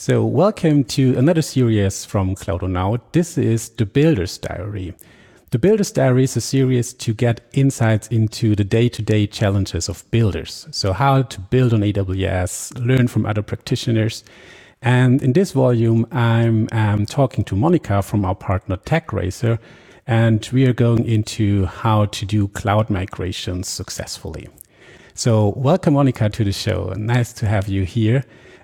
So welcome to another series from Cloudonaut. This is The Builder's Diary. The Builder's Diary is a series to get insights into the day-to-day challenges of builders. So how to build on AWS, learn from other practitioners. And in this volume, I'm talking to Monica from our partner TechRaiser, and we are going into how to do cloud migrations successfully. So welcome, Monica, to the show. Nice to have you here.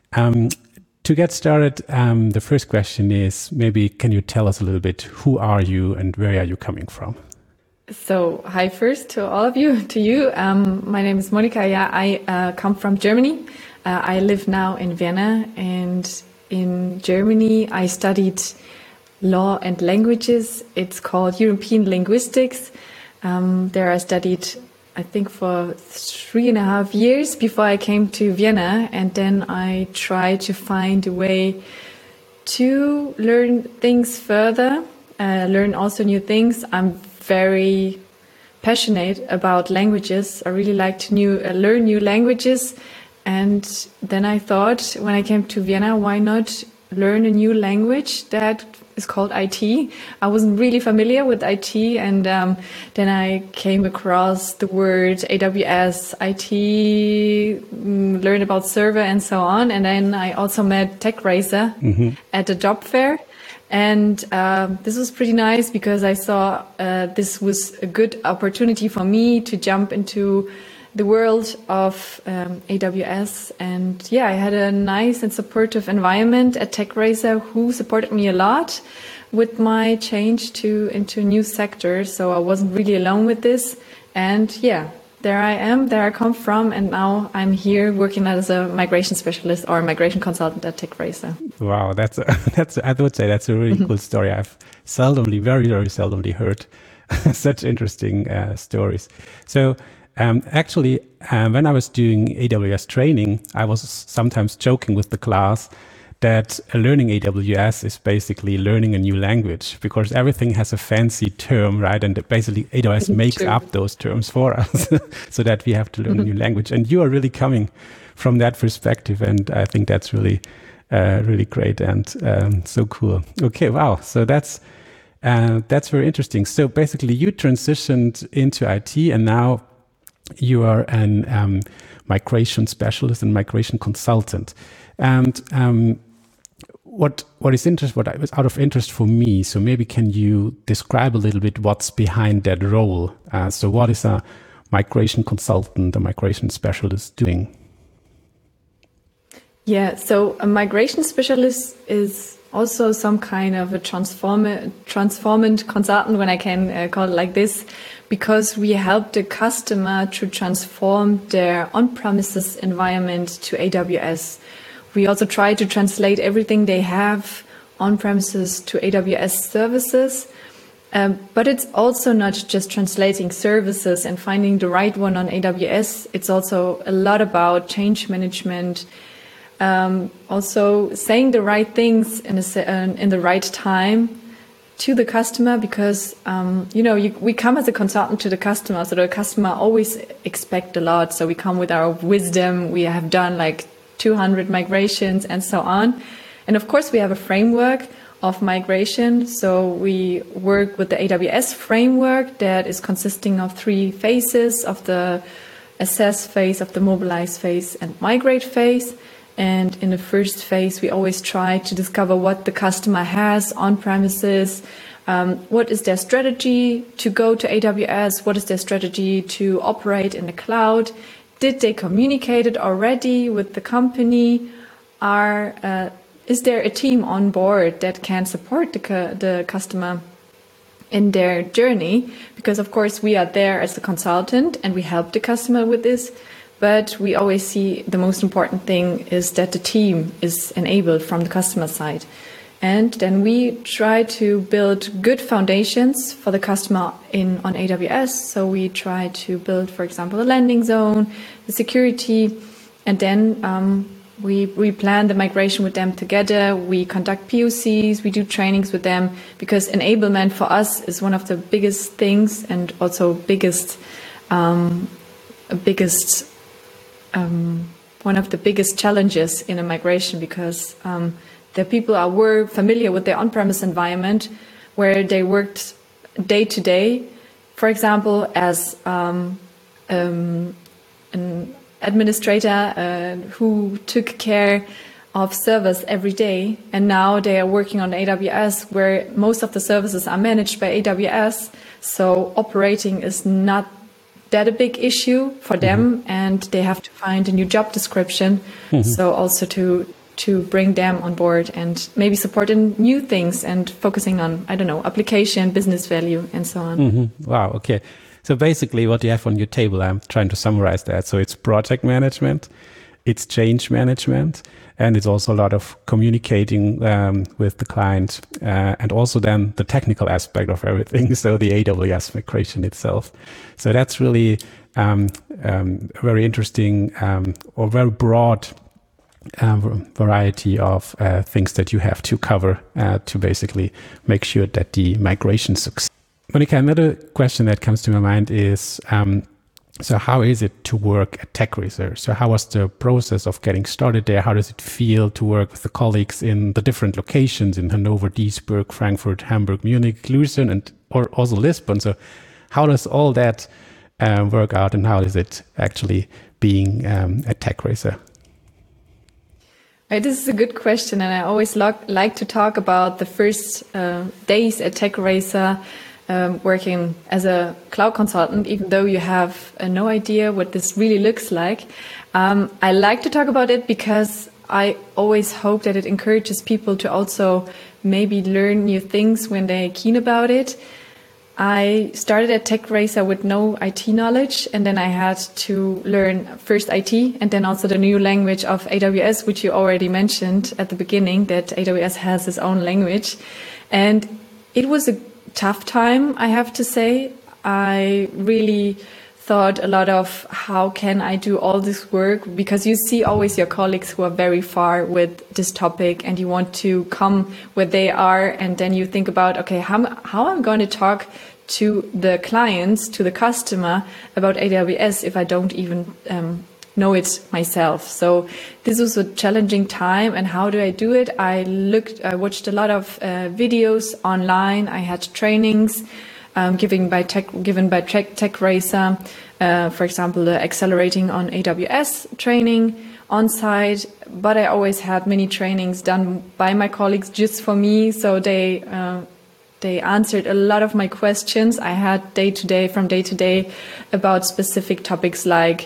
To get started, the first question is, maybe can you tell us a little bit, who are you and where are you coming from? So hi first to all of you, to you. My name is Monica. Yeah, I come from Germany. I live now in Vienna, and in Germany I studied law and languages. It's called European linguistics. There I studied, I think, for 3.5 years before I came to Vienna, and then I tried to find a way to learn things further, learn also new things. I'm very passionate about languages. I really like to learn new languages, and then I thought, when I came to Vienna, why not learn a new language that is called IT. I wasn't really familiar with IT, and then I came across the word AWS, IT, learned about server and so on. And then I also met TechRaiser at a job fair. And this was pretty nice because I saw this was a good opportunity for me to jump into the world of AWS. And yeah, I had a nice and supportive environment at TechRaiser who supported me a lot with my change into a new sector. So I wasn't really alone with this. And yeah, there I am, there I come from. And now I'm here working as a migration specialist or migration consultant at TechRaiser. Wow, I would say that's a really cool story. I've very, very seldomly heard such interesting stories. So actually, when I was doing AWS training, I was sometimes joking with the class that learning AWS is basically learning a new language, because everything has a fancy term, right? And basically AWS makes up those terms for us so that we have to learn a new language. And you are really coming from that perspective. And I think that's really, really great and so cool. Okay, wow. So that's very interesting. So basically you transitioned into IT, and now you are an migration specialist and migration consultant. And what was out of interest for me, so maybe can you describe a little bit what's behind that role? So what is a migration consultant, a migration specialist doing? Yeah, so a migration specialist is also some kind of a transformant consultant, when I can call it like this, because we help the customer to transform their on-premises environment to AWS. We also try to translate everything they have on-premises to AWS services. But it's also not just translating services and finding the right one on AWS. It's also a lot about change management, also saying the right things in the right time to the customer, because we come as a consultant to the customer, so the customer always expect a lot. So we come with our wisdom. We have done like 200 migrations and so on, and of course we have a framework of migration. So we work with the AWS framework that is consisting of 3 phases: of the assess phase, of the mobilize phase, and migrate phase. And in the first phase, we always try to discover what the customer has on premises. What is their strategy to go to AWS? What is their strategy to operate in the cloud? Did they communicate it already with the company? Is there a team on board that can support the customer in their journey? Because of course we are there as a consultant and we help the customer with this. But we always see the most important thing is that the team is enabled from the customer side. And then we try to build good foundations for the customer on AWS. So we try to build, for example, a landing zone, the security, and then we plan the migration with them together. We conduct POCs, we do trainings with them, because enablement for us is one of the biggest things, and also one of the biggest challenges in a migration, because the people were familiar with their on-premise environment, where they worked day to day, for example, as an administrator who took care of servers every day, and now they are working on AWS, where most of the services are managed by AWS. So operating is not that a big issue for them, and they have to find a new job description. So also to bring them on board and maybe support in new things and focusing on, I don't know, application, business value, and so on. Wow. Okay. So basically what you have on your table, I'm trying to summarize that. So it's project management, it's change management, and it's also a lot of communicating with the client, and also then the technical aspect of everything. So the AWS migration itself. So that's really very interesting or very broad variety of things that you have to cover to basically make sure that the migration succeeds. Monica, another question that comes to my mind is, so how is it to work at TechRaiser? So how was the process of getting started there? How does it feel to work with the colleagues in the different locations in Hanover, Duisburg, Frankfurt, Hamburg, Munich, Lucerne, or also Lisbon? So how does all that work out, and how is it actually being at TechRaiser? Right, this is a good question, and I always like to talk about the first days at TechRaiser, working as a cloud consultant, even though you have no idea what this really looks like. I like to talk about it because I always hope that it encourages people to also maybe learn new things when they're keen about it. I started at TechRaiser with no IT knowledge, and then I had to learn first IT and then also the new language of AWS, which you already mentioned at the beginning, that AWS has its own language. And it was a tough time, I have to say. I really thought a lot of how can I do all this work, because you see always your colleagues who are very far with this topic and you want to come where they are, and then you think about, okay, how I'm going to talk to the clients, to the customer about AWS if I don't even know it myself. So this was a challenging time. And how do I do it? I watched a lot of videos online. I had trainings given by TechRaiser, for example, the Accelerating on AWS training on site. But I always had many trainings done by my colleagues just for me. So they answered a lot of my questions. I had from day to day about specific topics like,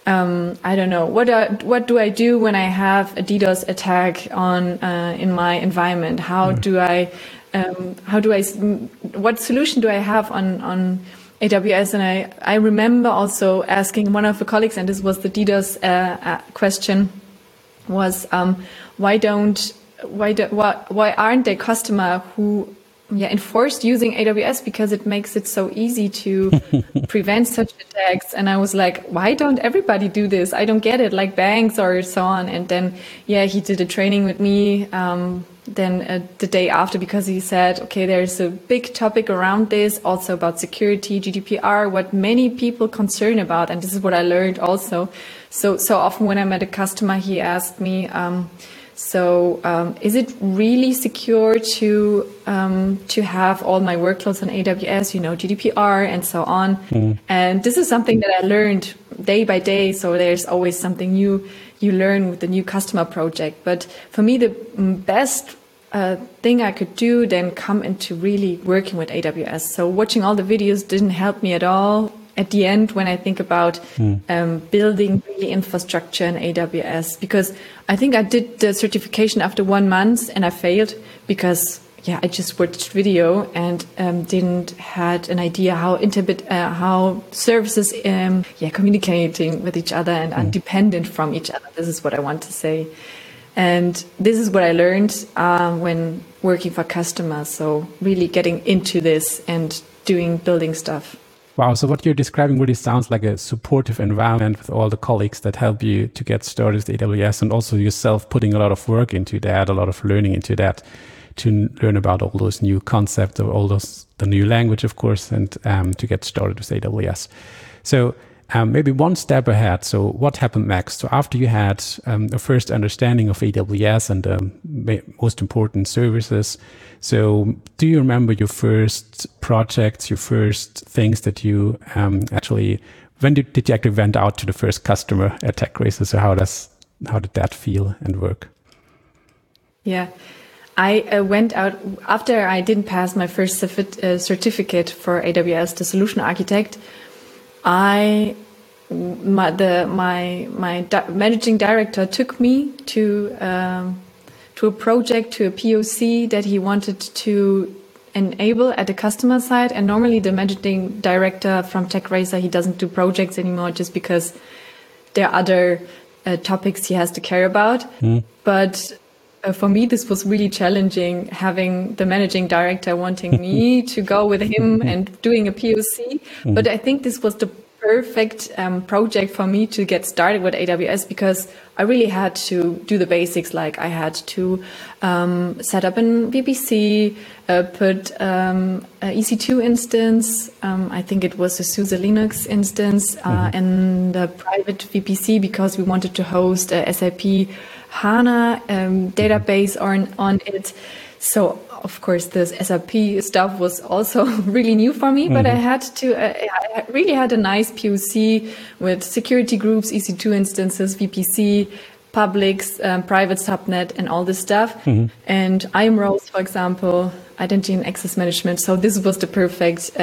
I don't know, what do I do when I have a DDoS attack in my environment? What solution do I have on AWS? And I remember also asking one of the colleagues, and this was the DDoS question, was why aren't they customer who enforced using AWS, because it makes it so easy to prevent such attacks. And I was like, why don't everybody do this? I don't get it, like banks or so on. And then, he did a training with me the day after, because he said, okay, there's a big topic around this, also about security, GDPR, what many people concern about. And this is what I learned also. So often when I met a customer, he asked me, is it really secure to have all my workloads on AWS, GDPR and so on? And this is something that I learned day by day. So there's always something new you learn with the new customer project. But for me, the best thing I could do then come into really working with AWS. So watching all the videos didn't help me at all. At the end, when I think about building really infrastructure in AWS, because I think I did the certification after 1 month and I failed because I just watched video and didn't had an idea how services communicating with each other and are dependent from each other. This is what I want to say, and this is what I learned when working for customers. So really getting into this and building stuff. Wow. So what you're describing really sounds like a supportive environment with all the colleagues that help you to get started with AWS, and also yourself putting a lot of work into that, a lot of learning into that, to learn about all those new concepts, or the new language, of course, and to get started with AWS. So maybe one step ahead. So what happened next? So after you had a first understanding of AWS and the most important services, so do you remember your first projects, your first things that you actually, when did you actually went out to the first customer at TechRaiser? So how did that feel and work? Yeah. I went out after I didn't pass my first certificate for AWS, the solution architect. My managing director took me to a project, to a POC that he wanted to enable at the customer side. And normally the managing director from TechRaiser, he doesn't do projects anymore just because there are other topics he has to care about. But for me, this was really challenging, having the managing director wanting me to go with him and doing a POC. But I think this was the perfect project for me to get started with AWS, because I really had to do the basics. Like I had to set up an VPC, put an EC2 instance. I think it was a SUSE Linux instance, and a private VPC, because we wanted to host a SAP HANA database on it. So of course, this SAP stuff was also really new for me, but I had to, I really had a nice POC with security groups, EC2 instances, VPC, publics, private subnet, and all this stuff. And IAM roles, for example, identity and access management. So this was the perfect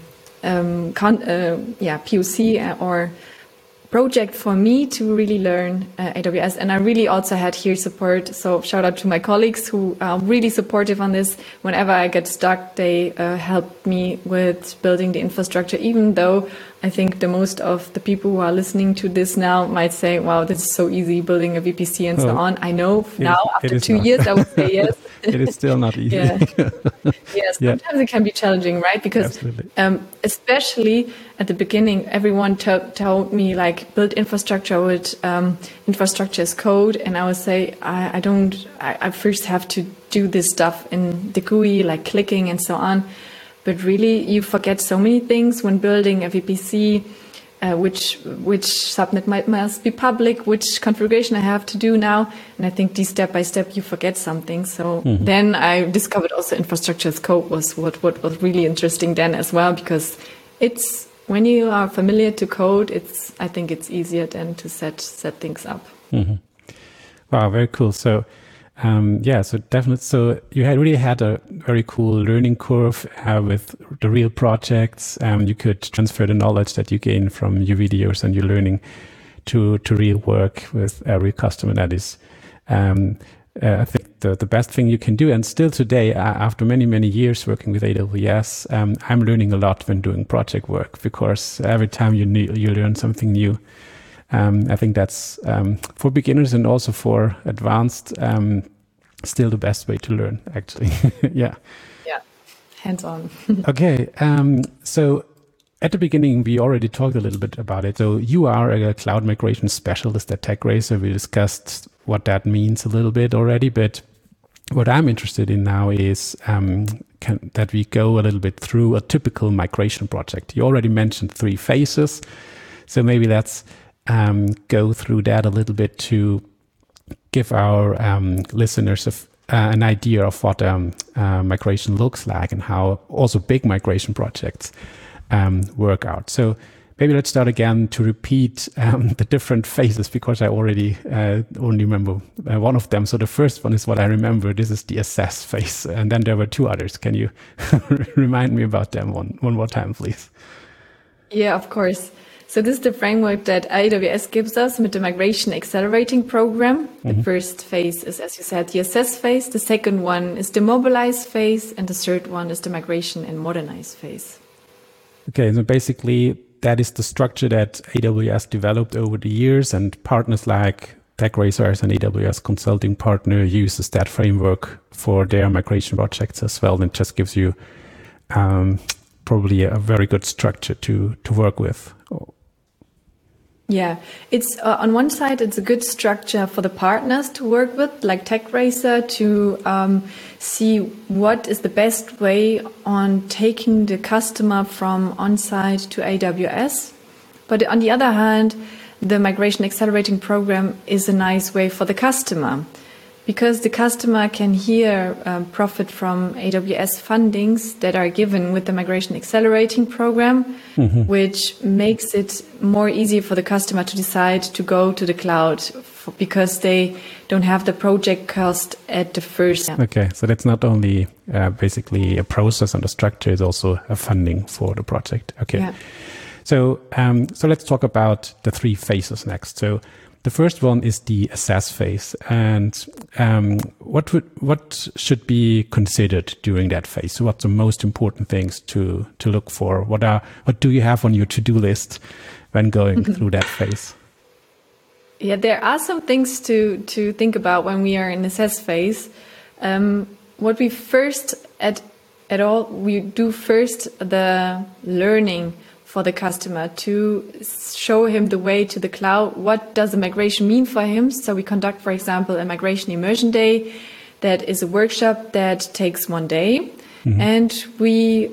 POC or project for me to really learn AWS. And I really also had here support. So shout out to my colleagues who are really supportive on this. Whenever I get stuck, they help me with building the infrastructure, even though I think the most of the people who are listening to this now might say, wow, this is so easy, building a VPC and so on. I know now after 2 years, I would say yes. It is still not easy. Yes, sometimes it can be challenging, right? Because especially at the beginning, everyone told me like build infrastructure with infrastructure as code. And I would say, I first have to do this stuff in the GUI, like clicking and so on. But really, you forget so many things when building a VPC, which subnet must be public, which configuration I have to do now. And I think step by step, you forget something. So then I discovered also infrastructure as code was what was really interesting then as well, because it's when you are familiar to code, I think it's easier then to set things up. Wow, very cool. So so definitely. So you really had a very cool learning curve with the real projects. You could transfer the knowledge that you gain from your videos and your learning to real work with every customer. That is, I think the best thing you can do. And still today, after many, many years working with AWS, I'm learning a lot when doing project work, because every time you learn something new. I think that's for beginners and also for advanced, still the best way to learn, actually. Yeah, hands-on. Okay, so at the beginning, we already talked a little bit about it. So you are a cloud migration specialist at TechRaiser. We discussed what that means a little bit already, but what I'm interested in now is that we go a little bit through a typical migration project. You already mentioned 3 phases, so maybe let's go through that a little bit to give our listeners an idea of what migration looks like and how also big migration projects work out. So maybe let's start again to repeat the different phases, because I already only remember one of them. So the first one is what I remember. This is the assess phase. And then there were 2 others. Can you remind me about them one more time, please? Yeah, of course. So this is the framework that AWS gives us with the Migration Accelerating Program. The first phase is, as you said, the assess phase. The second one is the mobilize phase. And the third one is the migration and modernize phase. Okay, so basically that is the structure that AWS developed over the years, and partners like TechRaiser as an AWS consulting partner uses that framework for their migration projects as well, and just gives you probably a very good structure to work with. Yeah, it's on one side, it's a good structure for the partners to work with, like TechRaiser, to see what is the best way on taking the customer from on-site to AWS. But on the other hand, the Migration Accelerating Program is a nice way for the customer, because the customer can here profit from AWS fundings that are given with the Migration Accelerating Program, which makes it more easy for the customer to decide to go to the cloud because they don't have the project cost at the first. Okay, so that's not only basically a process and a structure, it's also a funding for the project. Okay. Yeah. So let's talk about the 3 phases next. So the first one is the assess phase, and what should be considered during that phase? So what's the most important things to look for? What do you have on your to-do list when going through that phase? Yeah, there are some things to think about when we are in assess phase. What we first we do first the learning for the customer to show him the way to the cloud. What does the migration mean for him? So we conduct, for example, a migration immersion day. That is a workshop that takes 1 day. And we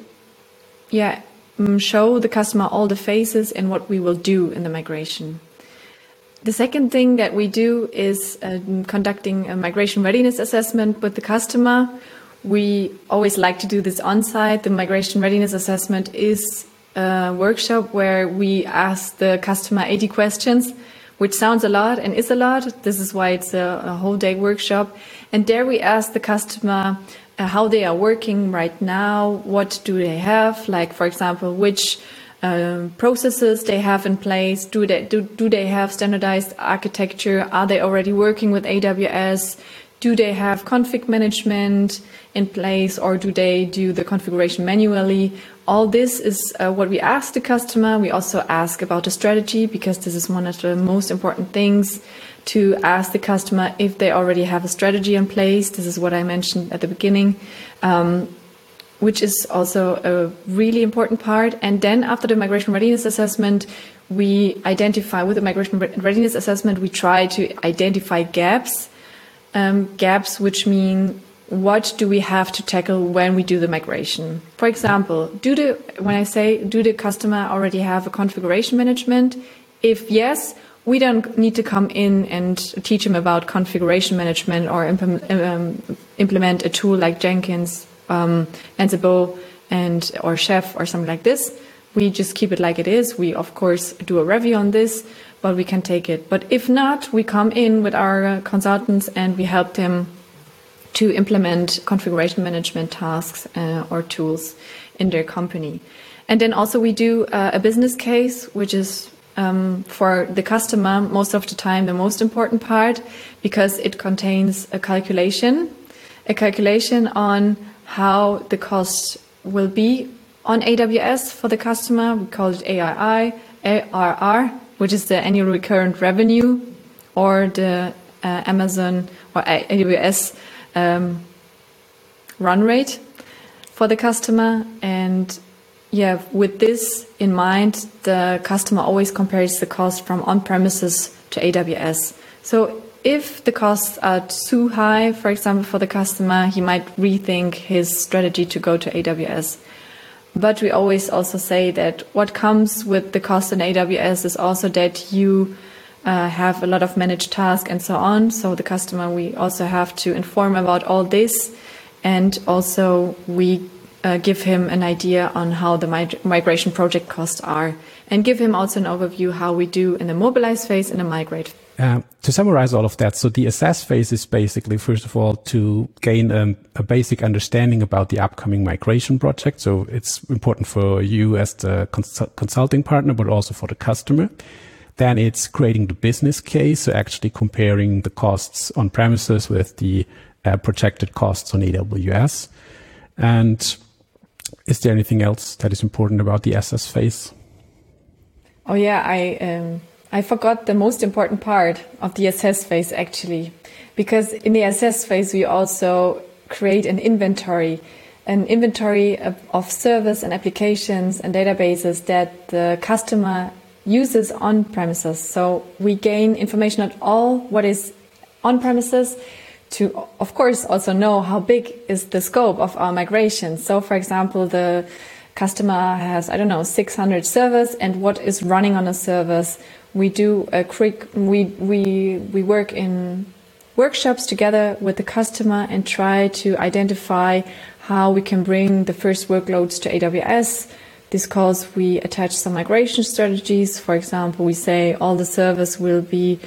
show the customer all the phases and what we will do in the migration. The second thing that we do is conducting a migration readiness assessment with the customer. We always like to do this on site. The migration readiness assessment is a workshop where we ask the customer 80 questions, which sounds a lot and is a lot. This is why it's a whole day workshop. And there we ask the customer how they are working right now. What do they have? Like, for example, which processes they have in place. Do they have standardized architecture? Are they already working with AWS? Do they have config management in place, or do they do the configuration manually? All this is what we ask the customer. We also ask about the strategy, because this is one of the most important things, to ask the customer if they already have a strategy in place. This is what I mentioned at the beginning, which is also a really important part. And then after the migration readiness assessment, we identify, with the migration readiness assessment, we try to identify gaps. Gaps which mean, what do we have to tackle when we do the migration? For example, do the customer already have a configuration management? If yes, we don't need to come in and teach them about configuration management or implement a tool like Jenkins, Ansible, or Chef or something like this. We just keep it like it is. We, of course, do a review on this, but we can take it. But if not, we come in with our consultants and we help them to implement configuration management tasks or tools in their company. And then also we do a business case, which is for the customer most of the time the most important part, because it contains a calculation on how the cost will be on AWS for the customer. We call it ARR, which is the annual recurrent revenue, or the Amazon or AWS run rate for the customer. And yeah, with this in mind, the customer always compares the cost from on-premises to AWS. So if the costs are too high, for example, for the customer, he might rethink his strategy to go to AWS. But we always also say that what comes with the cost in AWS is also that you have a lot of managed tasks and so on. So the customer, we also have to inform about all this. And also we give him an idea on how the migration project costs are, and give him also an overview how we do in the mobilize phase and the migrate. To summarize all of that, so the assess phase is basically, first of all, to gain a basic understanding about the upcoming migration project. So it's important for you as the consulting partner, but also for the customer. Then it's creating the business case, so actually comparing the costs on premises with the projected costs on AWS. And is there anything else that is important about the assess phase? Oh yeah, I forgot the most important part of the assess phase, actually, because in the assess phase we also create an inventory of service and applications and databases that the customer uses on premises. So we gain information on all what is on premises, to, of course, also know how big is the scope of our migration. So, for example, the customer has, I don't know, 600 servers, and what is running on a servers. We do a quick, we work in workshops together with the customer and try to identify how we can bring the first workloads to AWS. This calls, we attach some migration strategies. For example, we say all the servers will be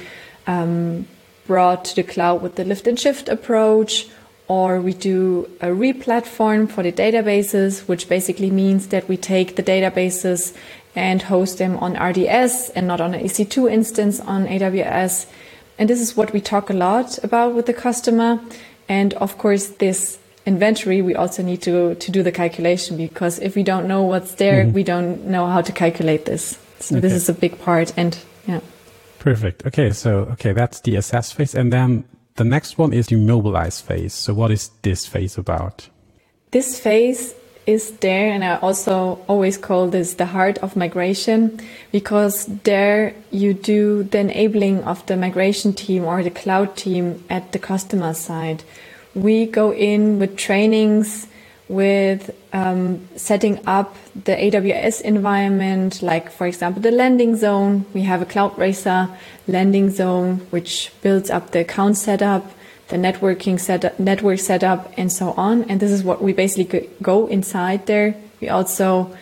brought to the cloud with the lift and shift approach, or we do a re-platform for the databases, which basically means that we take the databases and host them on RDS and not on an EC2 instance on AWS. And this is what we talk a lot about with the customer. And of course, this inventory, we also need to do the calculation, because if we don't know what's there, we don't know how to calculate this. So this is a big part. And yeah. Perfect. Okay. So, that's the assess phase. And then the next one is the mobilize phase. So what is this phase about? This phase is there, and I also always call this the heart of migration, because there you do the enabling of the migration team or the cloud team at the customer side. We go in with trainings, with setting up the AWS environment, like, for example, the landing zone. We have a CloudRacer landing zone, which builds up the account setup, the network setup, and so on. And this is what we basically go inside there. We also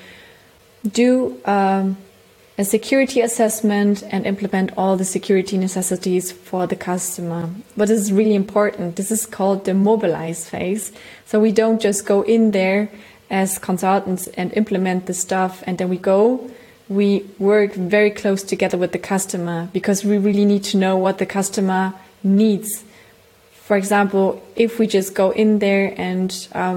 do a security assessment and implement all the security necessities for the customer. But this is really important. This is called the mobilize phase. So we don't just go in there as consultants and implement the stuff and then we go. We work very close together with the customer, because we really need to know what the customer needs. For example, if we just go in there and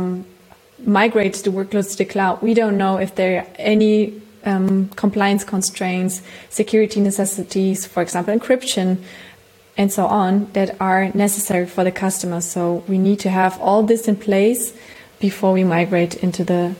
migrate the workloads to the cloud, we don't know if there are any compliance constraints, security necessities, for example, encryption, and so on, that are necessary for the customer. So we need to have all this in place before we migrate into the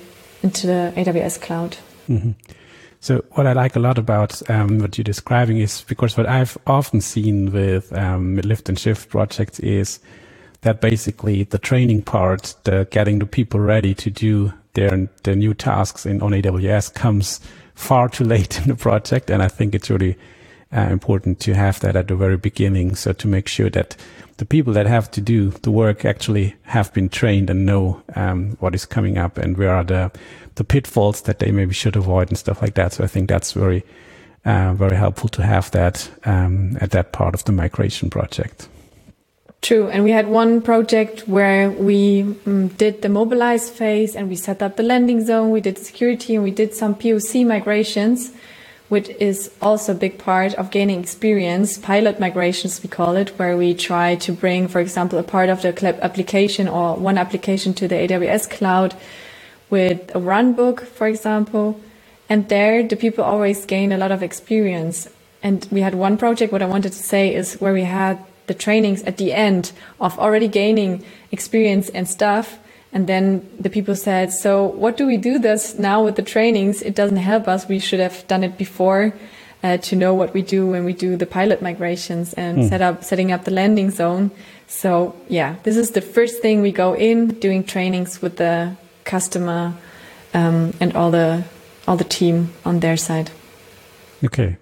AWS cloud. Mm-hmm. So what I like a lot about what you're describing is, because what I've often seen with lift and shift projects is that basically the training part, the getting the people ready to do their new tasks on AWS comes far too late in the project. And I think it's really important to have that at the very beginning. So to make sure that the people that have to do the work actually have been trained and know what is coming up and where are the pitfalls that they maybe should avoid and stuff like that. So I think that's very helpful to have that at that part of the migration project. True. And we had one project where we did the mobilize phase and we set up the landing zone, we did security, and we did some POC migrations, which is also a big part of gaining experience. Pilot migrations, we call it, where we try to bring, for example, a part of the application or one application to the AWS cloud with a runbook, for example. And there, the people always gain a lot of experience. And we had one project, what I wanted to say is where we had the trainings at the end of already gaining experience and stuff. And then the people said, so what do we do this now with the trainings? It doesn't help us. We should have done it before to know what we do when we do the pilot migrations and setting up the landing zone. So yeah, this is the first thing we go in, doing trainings with the customer and all the team on their side. Okay.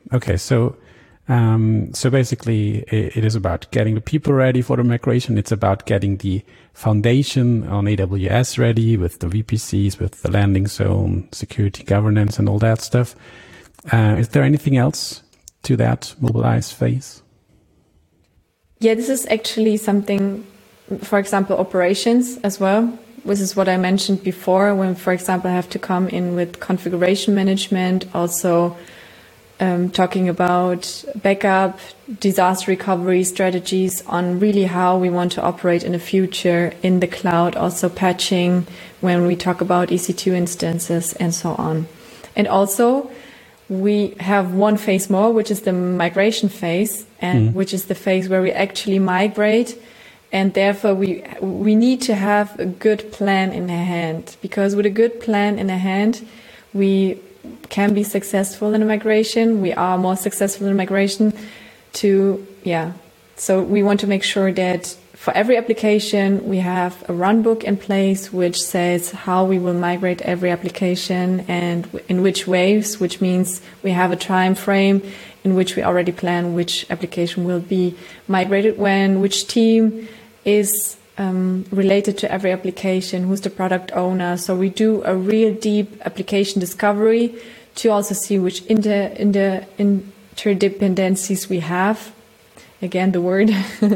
So basically it is about getting the people ready for the migration. It's about getting the foundation on AWS ready with the VPCs, with the landing zone, security governance and all that stuff. Is there anything else to that mobilize phase? Yeah, this is actually something, for example, operations as well. This is what I mentioned before when, for example, I have to come in with configuration management, also talking about backup, disaster recovery strategies on really how we want to operate in the future in the cloud, also patching when we talk about EC2 instances and so on. And also we have one phase more, which is the migration phase, and which is the phase where we actually migrate. And therefore we need to have a good plan in hand, because with a good plan in hand, we can be successful in a migration. We are more successful in migration So we want to make sure that for every application, we have a runbook in place which says how we will migrate every application and in which waves, which means we have a time frame in which we already plan which application will be migrated when, which team is related to every application, who's the product owner. So we do a real deep application discovery to also see which interdependencies we have. Again, the word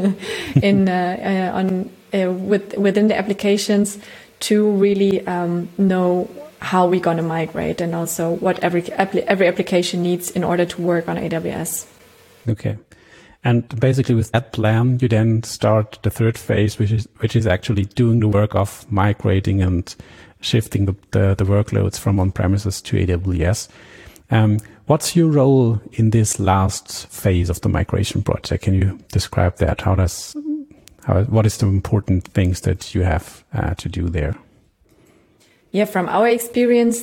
within the applications to really know how we're going to migrate and also what every application needs in order to work on AWS. Okay. And basically with that plan, you then start the third phase, which is actually doing the work of migrating and shifting the workloads from on-premises to AWS. What's your role in this last phase of the migration project? Can you describe that? What is the important things that you have to do there? Yeah, from our experience,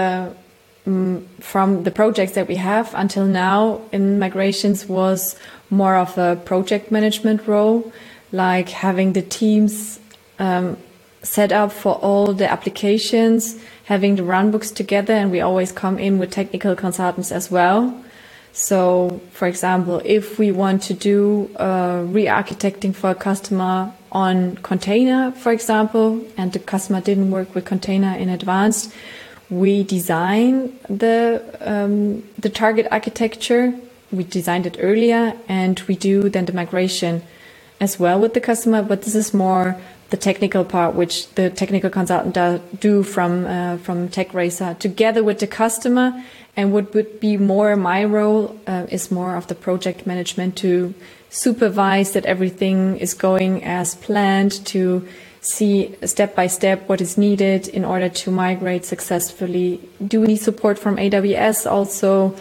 from the projects that we have until now in migrations was more of a project management role, like having the teams set up for all the applications, having the runbooks together, and we always come in with technical consultants as well. So, for example, if we want to do re-architecting for a customer on container, for example, and the customer didn't work with container in advance, we design the target architecture. We designed it earlier, and we do then the migration as well with the customer. But this is more the technical part, which the technical consultant do from TechRacer together with the customer. And what would be more my role is more of the project management, to supervise that everything is going as planned, to see step by step what is needed in order to migrate successfully. Do we need support from AWS also?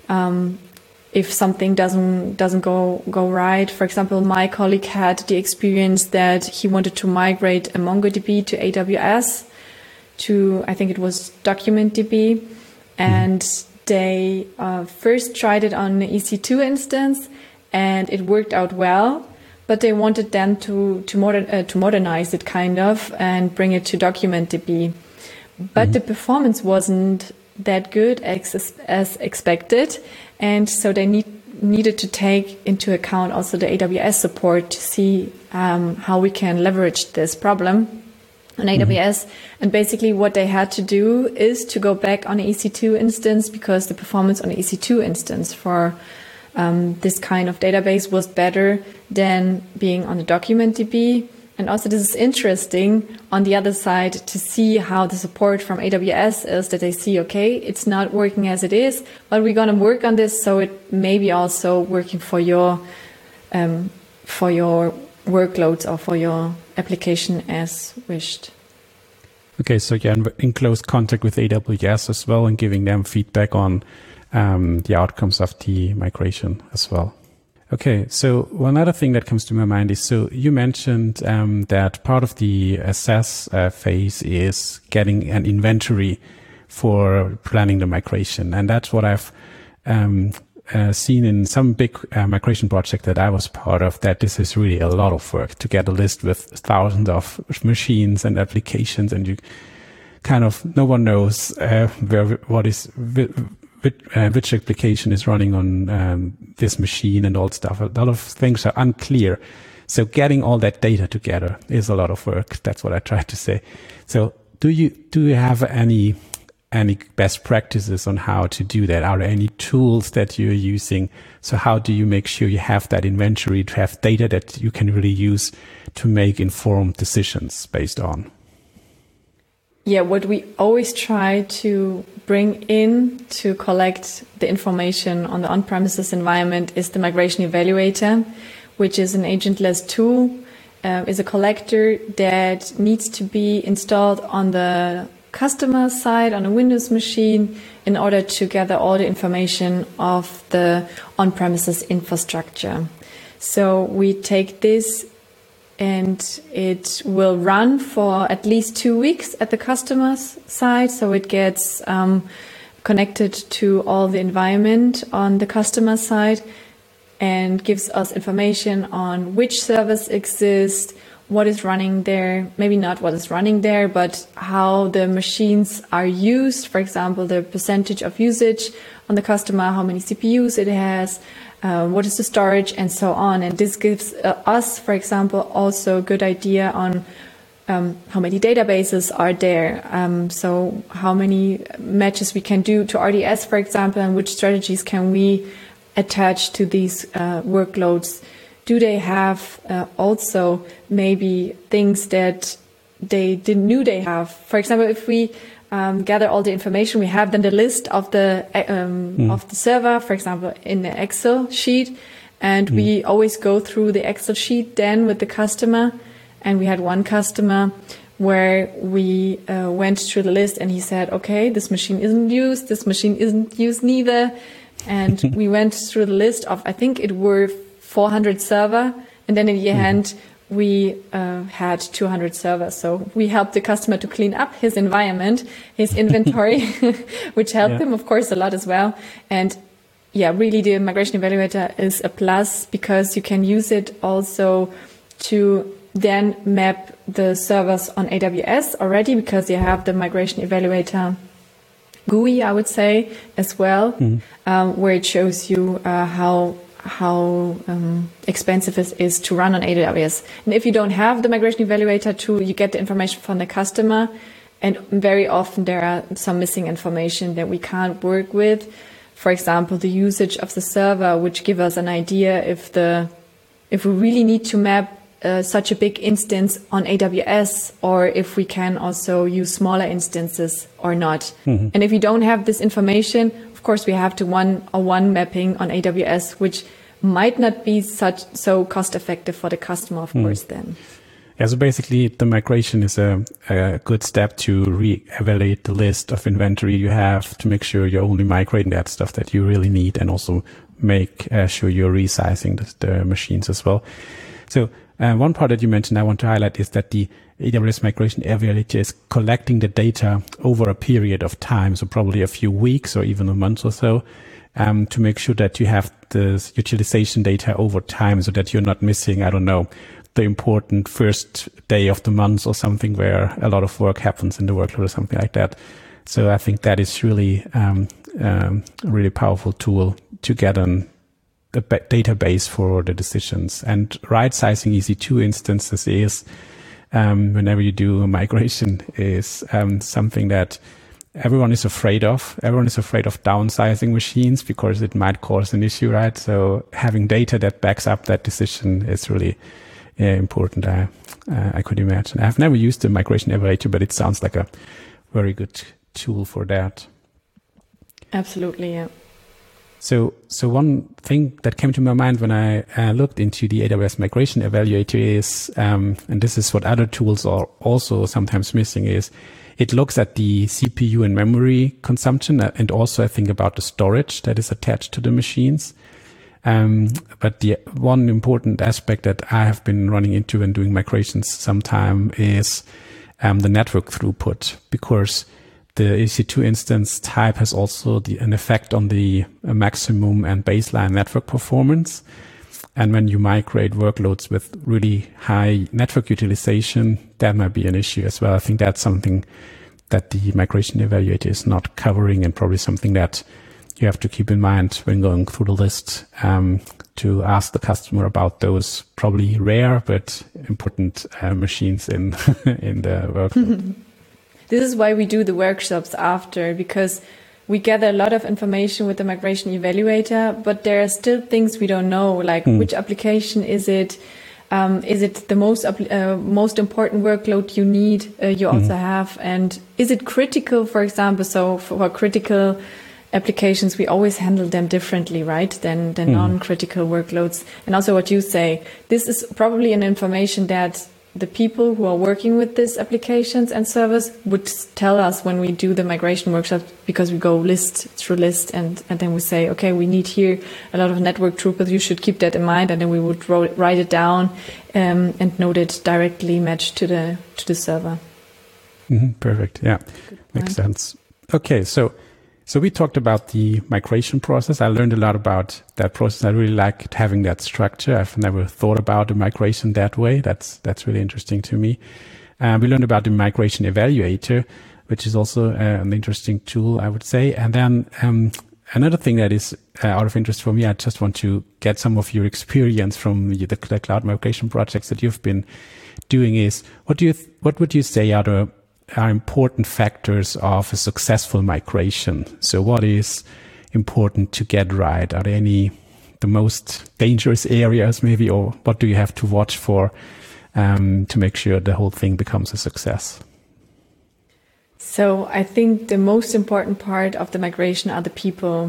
If something doesn't go right. For example, my colleague had the experience that he wanted to migrate a MongoDB to AWS, to I think it was DocumentDB, and they first tried it on the EC2 instance, and it worked out well. But they wanted then to modernize it kind of and bring it to DocumentDB, but the performance wasn't that good as expected. And so they needed to take into account also the AWS support to see how we can leverage this problem on AWS. And basically what they had to do is to go back on the EC2 instance, because the performance on the EC2 instance for this kind of database was better than being on the DocumentDB. And also this is interesting on the other side to see how the support from AWS is, that they see, okay, it's not working as it is, but we're going to work on this so it may be also working for your workloads or for your application as wished. Okay, so you're in close contact with AWS as well and giving them feedback on the outcomes of the migration as well. Okay, so one other thing that comes to my mind is, so you mentioned that part of the assess phase is getting an inventory for planning the migration. And that's what I've seen in some big migration project that I was part of, that this is really a lot of work to get a list with thousands of machines and applications, and you kind of, no one knows which application is running on this machine and all stuff. A lot of things are unclear. So getting all that data together is a lot of work. That's what I tried to say. So do you have any best practices on how to do that? Are there any tools that you're using? So how do you make sure you have that inventory, to have data that you can really use to make informed decisions based on? Yeah, what we always try to bring in to collect the information on the on-premises environment is the Migration Evaluator, which is an agentless tool, is a collector that needs to be installed on the customer side on a Windows machine in order to gather all the information of the on-premises infrastructure. So we take this, and it will run for at least 2 weeks at the customer's side. So it gets connected to all the environment on the customer side. and gives us information on which servers exist, what is running there, maybe not what is running there, but how the machines are used. For example, the percentage of usage on the customer, how many CPUs it has, what is the storage, and so on. And this gives us, for example, also a good idea on how many databases are there. So how many matches we can do to RDS, for example, and which strategies can we attach to these workloads. Do they have also maybe things that they didn't know they have? For example, if we gather all the information, we have then the list of the server, for example, in the Excel sheet, and we always go through the Excel sheet then with the customer. And we had one customer where we went through the list, and he said, "Okay, this machine isn't used. This machine isn't used neither." And we went through the list of, I think it were 400 server, and then in the end we had 200 servers. So we helped the customer to clean up his environment, his inventory, which helped him, of course, a lot as well. And yeah, really the Migration Evaluator is a plus because you can use it also to then map the servers on AWS already, because you have the Migration Evaluator GUI, I would say, as well, where it shows you how expensive it is to run on AWS. And if you don't have the Migration Evaluator tool, you get the information from the customer, and very often there are some missing information that we can't work with. For example, the usage of the server, which give us an idea if we really need to map such a big instance on AWS, or if we can also use smaller instances or not. And if you don't have this information, of course, we have to one-on-one mapping on AWS, which might not be so cost effective for the customer, of course, then. Yeah, so basically the migration is a good step to re-evaluate the list of inventory you have to make sure you're only migrating that stuff that you really need, and also make sure you're resizing the machines as well. So one part that you mentioned I want to highlight is that the AWS Migration Evaluator is collecting the data over a period of time, so probably a few weeks or even a month or so, to make sure that you have the utilization data over time, so that you're not missing, I don't know, the important first day of the month or something where a lot of work happens in the workload or something like that. So I think that is really a really powerful tool to get a database for the decisions. And right-sizing EC2 instances is, whenever you do a migration, is something that everyone is afraid of. Everyone is afraid of downsizing machines because it might cause an issue, right? So having data that backs up that decision is really important. I could imagine. I've never used the Migration Evaluator, but it sounds like a very good tool for that. Absolutely, yeah. So one thing that came to my mind when I looked into the AWS Migration Evaluator is, and this is what other tools are also sometimes missing, is it looks at the CPU and memory consumption, and also I think about the storage that is attached to the machines. But the one important aspect that I have been running into when doing migrations sometime is the network throughput, because the EC2 instance type has also an effect on the maximum and baseline network performance. And when you migrate workloads with really high network utilization, that might be an issue as well. I think that's something that the Migration Evaluator is not covering, and probably something that you have to keep in mind when going through the list, to ask the customer about those probably rare but important machines in the workload. This is why we do the workshops after, because we gather a lot of information with the Migration Evaluator, but there are still things we don't know, like which application is it? Is it the most important workload you need, you also have? And is it critical, for example? So for critical applications, we always handle them differently, right, than non-critical workloads. And also what you say, this is probably an information that the people who are working with these applications and servers would tell us when we do the migration workshop, because we go list through list, and then we say, okay, we need here a lot of network throughput, you should keep that in mind, and then we would write it down and note it directly matched to the server. Perfect. Yeah, makes sense. Okay, so So we talked about the migration process. I learned a lot about that process. I really liked having that structure. I've never thought about the migration that way. That's really interesting to me. We learned about the migration evaluator, which is also an interesting tool, I would say. And then another thing that is out of interest for me, I just want to get some of your experience from the cloud migration projects that you've been doing is, what would you say are important factors of a successful migration? So what is important to get right? Are there the most dangerous areas maybe, or what do you have to watch for to make sure the whole thing becomes a success? So I think the most important part of the migration are the people,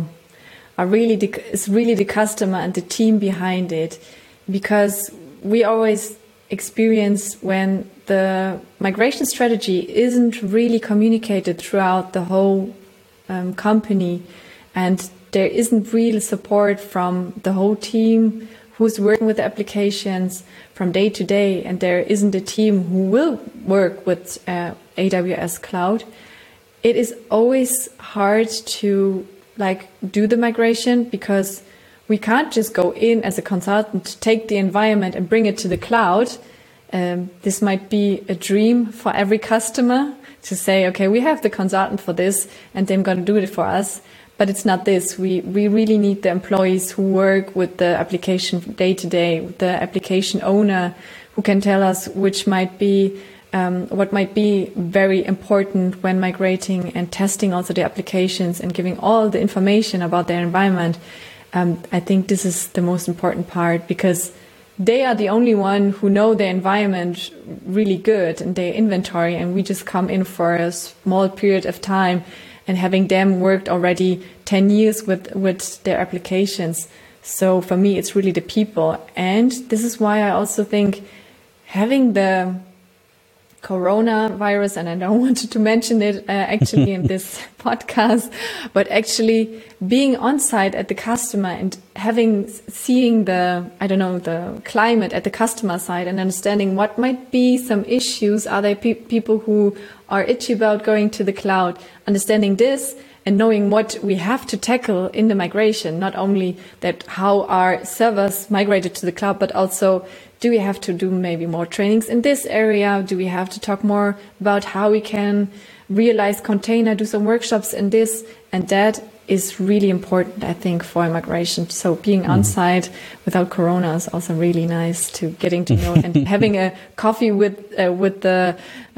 is really the customer and the team behind it, because we always experience when the migration strategy isn't really communicated throughout the whole company, and there isn't real support from the whole team who's working with the applications from day to day, and there isn't a team who will work with AWS Cloud. It is always hard to do the migration, because we can't just go in as a consultant, take the environment and bring it to the cloud. This might be a dream for every customer to say, okay, we have the consultant for this and they're going to do it for us. But it's not this. We really need the employees who work with the application day to day, the application owner who can tell us which might be what might be very important when migrating and testing also the applications and giving all the information about their environment. I think this is the most important part, because they are the only one who know their environment really good and their inventory, and we just come in for a small period of time, and having them worked already 10 years with their applications. So for me, it's really the people. And this is why I also think having the coronavirus, and I don't want to mention it actually in this podcast, but actually being on site at the customer and seeing the climate at the customer side and understanding what might be some issues. Are there people who are itchy about going to the cloud? Understanding this and knowing what we have to tackle in the migration, not only that how our servers migrated to the cloud, but also, do we have to do maybe more trainings in this area? Do we have to talk more about how we can realize container, do some workshops in this? And that is really important, I think, for migration. So being on site without Corona is also really nice, to getting to know and having a coffee with the,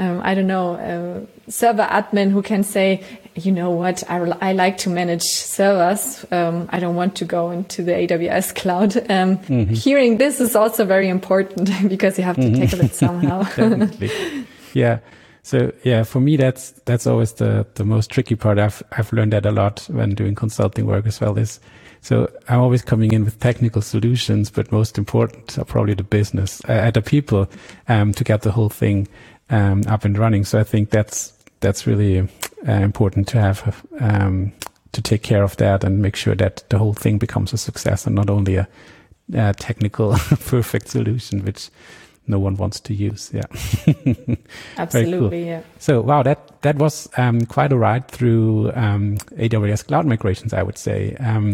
server admin who can say, you know what, I like to manage servers. I don't want to go into the AWS cloud. Hearing this is also very important, because you have to tackle it somehow. Definitely. Yeah. So yeah, for me, that's always the most tricky part. I've learned that a lot when doing consulting work as well. So I'm always coming in with technical solutions, but most important are probably the business, the people, to get the whole thing up and running. So I think that's really important to have, to take care of that and make sure that the whole thing becomes a success, and not only a technical perfect solution, which no one wants to use. Yeah. Absolutely. Cool. Yeah. So, wow, that was quite a ride through AWS cloud migrations, I would say.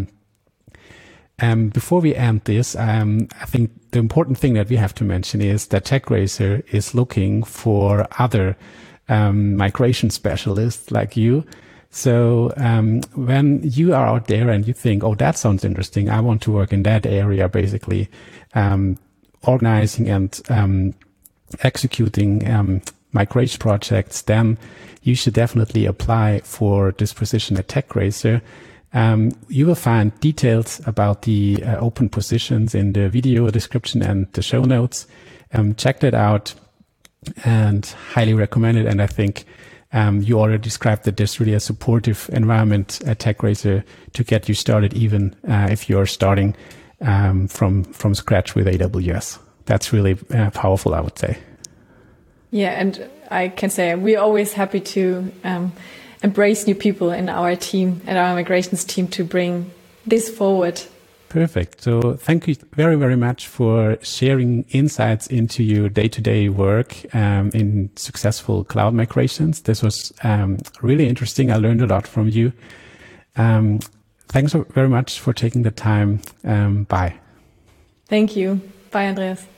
Before we end this, I think the important thing that we have to mention is that TechRaiser is looking for other migration specialists like you. So when you are out there and you think, oh, that sounds interesting, I want to work in that area, basically organizing and executing migration projects, then you should definitely apply for this position at TechRaiser. You will find details about the open positions in the video description and the show notes. Check that out and highly recommend it. And I think you already described that there's really a supportive environment at TechRaiser to get you started, even if you're starting from scratch with AWS. That's really powerful, I would say. Yeah, and I can say we're always happy to embrace new people in our team, and our migrations team, to bring this forward. Perfect. So thank you very, very much for sharing insights into your day-to-day work in successful cloud migrations. This was really interesting. I learned a lot from you. Thanks very much for taking the time. Bye. Thank you. Bye, Andreas.